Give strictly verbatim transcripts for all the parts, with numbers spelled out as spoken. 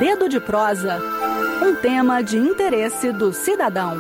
Dedo de Prosa, um tema de interesse do cidadão.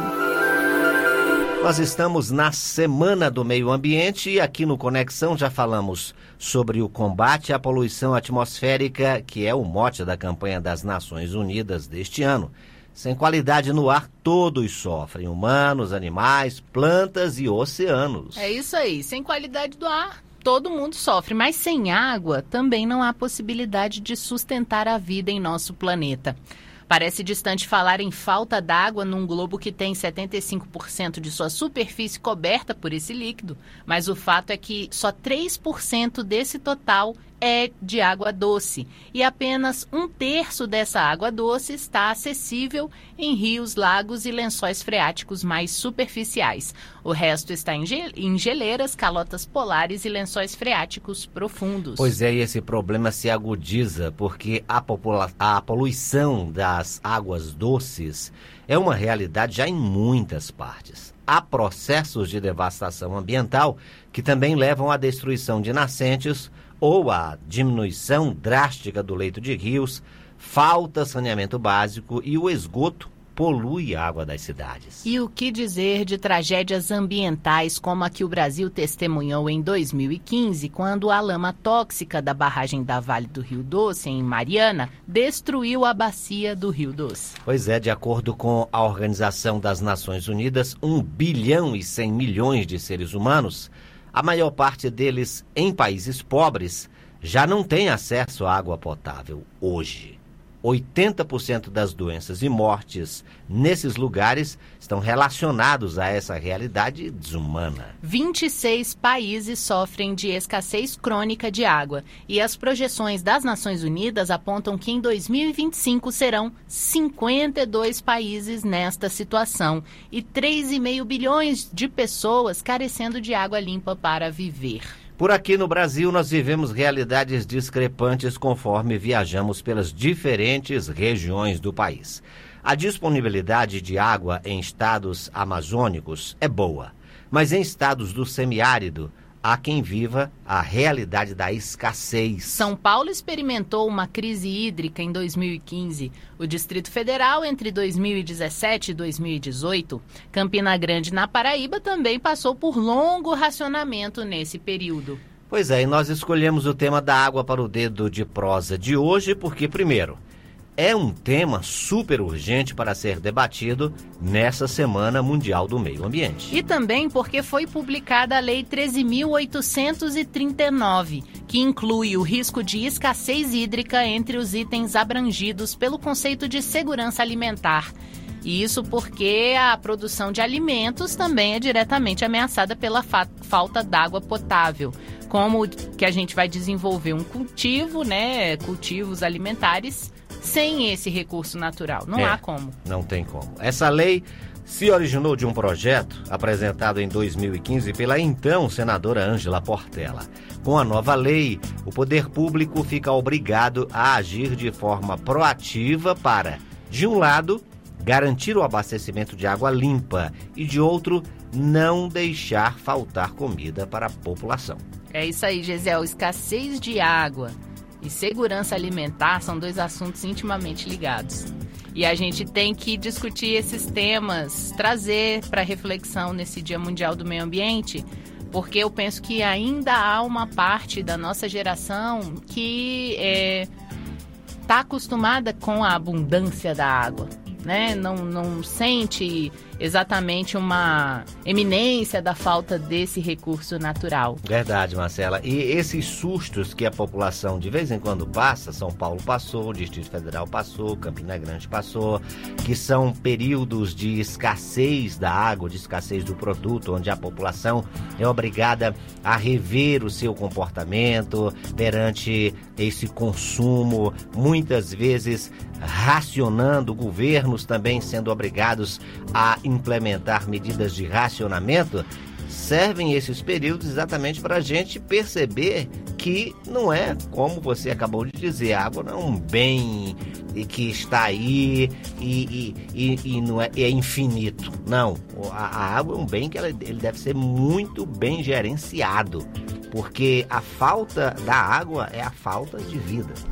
Nós estamos na Semana do Meio Ambiente e aqui no Conexão já falamos sobre o combate à poluição atmosférica, que é o mote da campanha das Nações Unidas deste ano. Sem qualidade no ar, todos sofrem, humanos, animais, plantas e oceanos. É isso aí, sem qualidade do ar, todo mundo sofre, mas sem água também não há possibilidade de sustentar a vida em nosso planeta. Parece distante falar em falta d'água num globo que tem setenta e cinco por cento de sua superfície coberta por esse líquido, mas o fato é que só três por cento desse total é de água doce e apenas um terço dessa água doce está acessível em rios, lagos e lençóis freáticos mais superficiais. O resto está em, gel- em geleiras, calotas polares e lençóis freáticos profundos. Pois é, e esse problema se agudiza porque a, popula- a poluição das águas doces é uma realidade já em muitas partes. Há processos de devastação ambiental que também levam à destruição de nascentes ou à diminuição drástica do leito de rios, falta saneamento básico e o esgoto polui a água das cidades. E o que dizer de tragédias ambientais como a que o Brasil testemunhou em dois mil e quinze, quando a lama tóxica da barragem da Vale do Rio Doce, em Mariana, destruiu a bacia do Rio Doce. Pois é, de acordo com a Organização das Nações Unidas, um bilhão e cem milhões de seres humanos, a maior parte deles em países pobres, já não tem acesso à água potável hoje. oitenta por cento das doenças e mortes nesses lugares estão relacionados a essa realidade desumana. vinte e seis países sofrem de escassez crônica de água e as projeções das Nações Unidas apontam que em dois mil e vinte e cinco serão cinquenta e dois países nesta situação e três vírgula cinco bilhões de pessoas carecendo de água limpa para viver. Por aqui no Brasil, nós vivemos realidades discrepantes conforme viajamos pelas diferentes regiões do país. A disponibilidade de água em estados amazônicos é boa, mas em estados do semiárido, há quem viva a realidade da escassez. São Paulo experimentou uma crise hídrica em dois mil e quinze, o Distrito Federal entre dois mil e dezessete e dois mil e dezoito. Campina Grande, na Paraíba, também passou por longo racionamento nesse período. Pois é, e nós escolhemos o tema da água para o Dedo de Prosa de hoje porque, primeiro, é um tema super urgente para ser debatido nessa Semana Mundial do Meio Ambiente. E também porque foi publicada a Lei treze mil oitocentos e trinta e nove, que inclui o risco de escassez hídrica entre os itens abrangidos pelo conceito de segurança alimentar. E isso porque a produção de alimentos também é diretamente ameaçada pela fa- falta d'água potável. Como que a gente vai desenvolver um cultivo, né, cultivos alimentares, sem esse recurso natural? Não é, há como. Não tem como. Essa lei se originou de um projeto apresentado em dois mil e quinze pela então senadora Ângela Portela. Com a nova lei, o poder público fica obrigado a agir de forma proativa para, de um lado, garantir o abastecimento de água limpa e, de outro, não deixar faltar comida para a população. É isso aí, Gisele. Escassez de água e segurança alimentar são dois assuntos intimamente ligados. E a gente tem que discutir esses temas, trazer para reflexão nesse Dia Mundial do Meio Ambiente, porque eu penso que ainda há uma parte da nossa geração que está acostumada com a abundância da água, né? Não, não sente exatamente uma eminência da falta desse recurso natural. Verdade, Marcela. E esses sustos que a população de vez em quando passa, São Paulo passou, o Distrito Federal passou, Campina Grande passou, que são períodos de escassez da água, de escassez do produto, onde a população é obrigada a rever o seu comportamento perante esse consumo, muitas vezes racionando, governos também sendo obrigados a implementar medidas de racionamento. Servem esses períodos exatamente para a gente perceber que não é, como você acabou de dizer, a água não é um bem que está aí e, e, e, e não é, é infinito. Não, a, a água é um bem que ela, ele deve ser muito bem gerenciado, porque a falta da água é a falta de vida.